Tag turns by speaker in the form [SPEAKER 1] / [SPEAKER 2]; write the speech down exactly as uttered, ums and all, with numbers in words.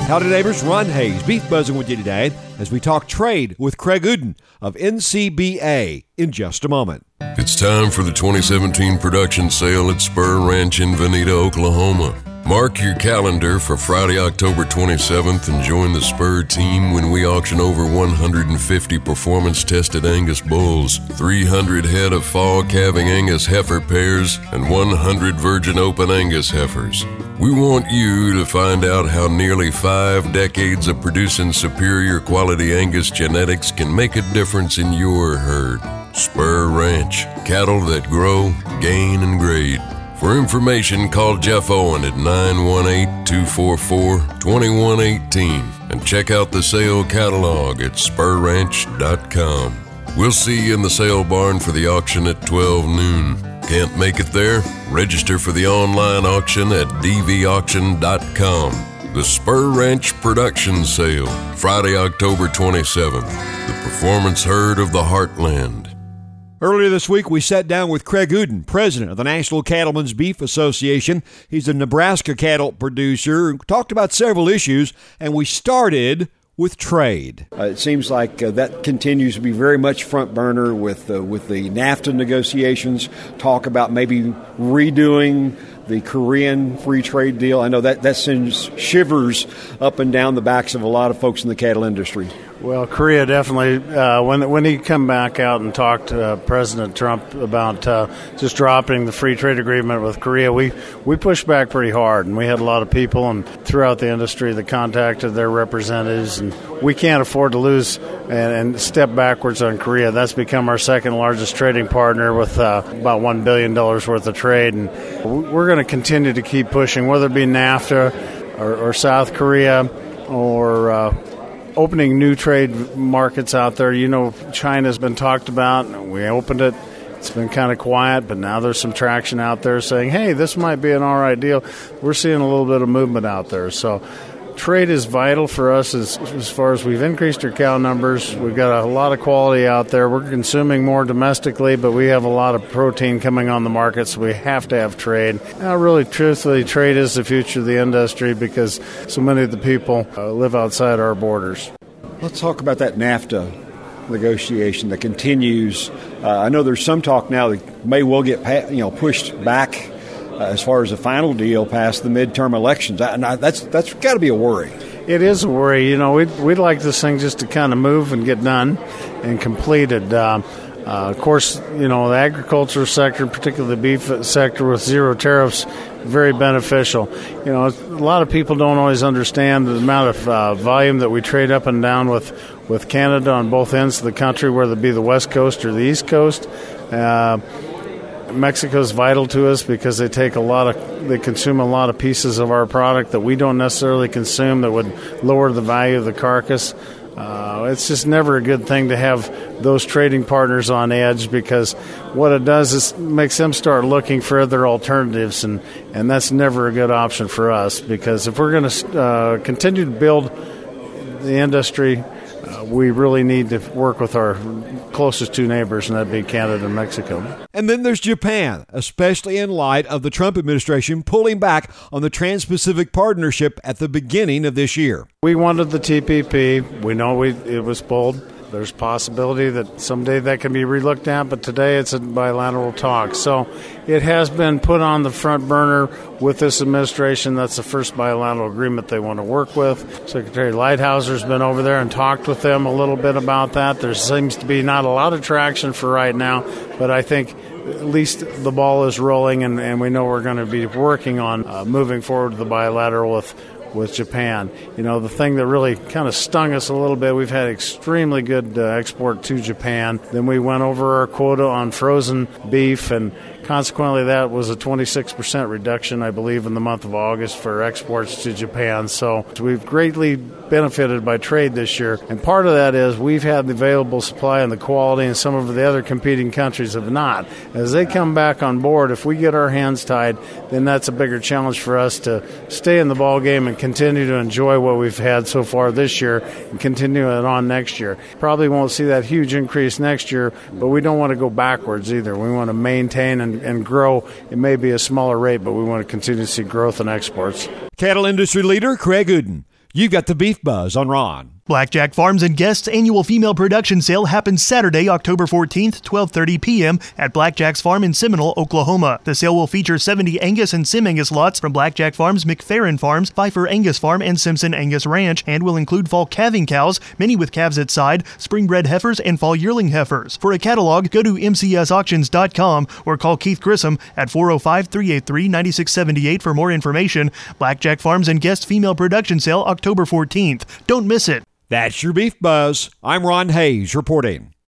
[SPEAKER 1] Howdy neighbors, Ron Hayes, Beef Buzzing with you today as we talk trade with Craig Uden of N C B A in just a moment.
[SPEAKER 2] It's time for the twenty seventeen production sale at Spur Ranch in Veneta, Oklahoma. Mark your calendar for Friday, October twenty-seventh and join the Spur team when we auction over one hundred fifty performance-tested Angus bulls, three hundred head of fall-calving Angus heifer pairs, and one hundred virgin open Angus heifers. We want you to find out how nearly five decades of producing superior quality Angus genetics can make a difference in your herd. Spur Ranch, cattle that grow, gain, and grade. For information, call Jeff Owen at nine one eight, two four four, two one one eight and check out the sale catalog at spur ranch dot com. We'll see you in the sale barn for the auction at twelve noon. Can't make it there? Register for the online auction at d v auction dot com. The Spur Ranch Production Sale, Friday, October twenty-seventh. The performance herd of the Heartland.
[SPEAKER 1] Earlier this week, we sat down with Craig Uden, president of the National Cattlemen's Beef Association. He's a Nebraska cattle producer. Talked about several issues, and we started with trade.
[SPEAKER 3] Uh, it seems like uh, that continues to be very much front burner with uh, with the NAFTA negotiations. Talk about maybe redoing the Korean free trade deal. I know that, that sends shivers up and down the backs of a lot of folks in the cattle industry.
[SPEAKER 4] Well, Korea definitely, uh, when when he come back out and talked to uh, President Trump about uh, just dropping the free trade agreement with Korea, we, we pushed back pretty hard, and we had a lot of people and throughout the industry that contacted their representatives, and we can't afford to lose and, and step backwards on Korea. That's become our second largest trading partner with uh, about one billion dollars worth of trade, and we're going to continue to keep pushing, whether it be NAFTA or, or South Korea or uh, opening new trade markets out there. You know, China's been talked about. We opened it. It's been kind of quiet, but now there's some traction out there saying, hey, this might be an all right deal. We're seeing a little bit of movement out there. So trade is vital for us as, as far as we've increased our cow numbers. We've got a lot of quality out there. We're consuming more domestically, but we have a lot of protein coming on the market, so we have to have trade. Now, really, truthfully, trade is the future of the industry because so many of the people uh, live outside our borders.
[SPEAKER 3] Let's talk about that NAFTA negotiation that continues. Uh, I know there's some talk now that may well get pa- you know pushed back Uh, as far as the final deal past the midterm elections. And I, that's that's got to be a worry.
[SPEAKER 4] It is a worry. You know, we'd, we'd like this thing just to kind of move and get done and completed. Uh, uh, of course, you know, the agriculture sector, particularly the beef sector with zero tariffs, very beneficial. You know, a lot of people don't always understand the amount of uh, volume that we trade up and down with, with Canada on both ends of the country, whether it be the West Coast or the East Coast. Uh, Mexico's vital to us because they take a lot of, they consume a lot of pieces of our product that we don't necessarily consume that would lower the value of the carcass. Uh, it's just never a good thing to have those trading partners on edge because what it does is makes them start looking for other alternatives, and, and that's never a good option for us because if we're going to uh, continue to build the industry, Uh, we really need to work with our closest two neighbors, and that'd be Canada and Mexico.
[SPEAKER 1] And then there's Japan, especially in light of the Trump administration pulling back on the Trans-Pacific Partnership at the beginning of this year.
[SPEAKER 4] We wanted the T P P. We know we, it was pulled. There's possibility that someday that can be relooked at, but today it's a bilateral talk. So it has been put on the front burner with this administration. That's the first bilateral agreement they want to work with. Secretary Lighthouser's been over there and talked with them a little bit about that. There seems to be not a lot of traction for right now, but I think at least the ball is rolling, and, and we know we're going to be working on uh, moving forward to the bilateral with with Japan. You know, the thing that really kind of stung us a little bit, we've had extremely good uh, export to Japan. Then we went over our quota on frozen beef, and consequently that was a twenty-six percent reduction, I believe, in the month of August for exports to Japan. So we've greatly benefited by trade this year, and part of that is we've had the available supply and the quality, and some of the other competing countries have not. As they come back on board, if we get our hands tied, then that's a bigger challenge for us to stay in the ball game and continue to enjoy what we've had so far this year and continue it on next year. Probably won't see that huge increase next year, but we don't want to go backwards either. We want to maintain and, and grow. It may be a smaller rate, but we want to continue to see growth in exports.
[SPEAKER 1] Cattle industry leader Craig Uden. You've got the Beef Buzz on Ron.
[SPEAKER 5] Blackjack Farms and Guests annual female production sale happens Saturday, October fourteenth, twelve thirty p.m. at Blackjack's Farm in Seminole, Oklahoma. The sale will feature seventy Angus and Sim Angus lots from Blackjack Farms, McFerrin Farms, Pfeiffer Angus Farm, and Simpson Angus Ranch, and will include fall calving cows, many with calves at side, spring-bred heifers, and fall yearling heifers. For a catalog, go to m c s auctions dot com or call Keith Grissom at four oh five, three eight three, nine six seven eight for more information. Blackjack Farms and Guests female production sale October fourteenth. Don't miss it.
[SPEAKER 1] That's your Beef Buzz. I'm Ron Hayes reporting.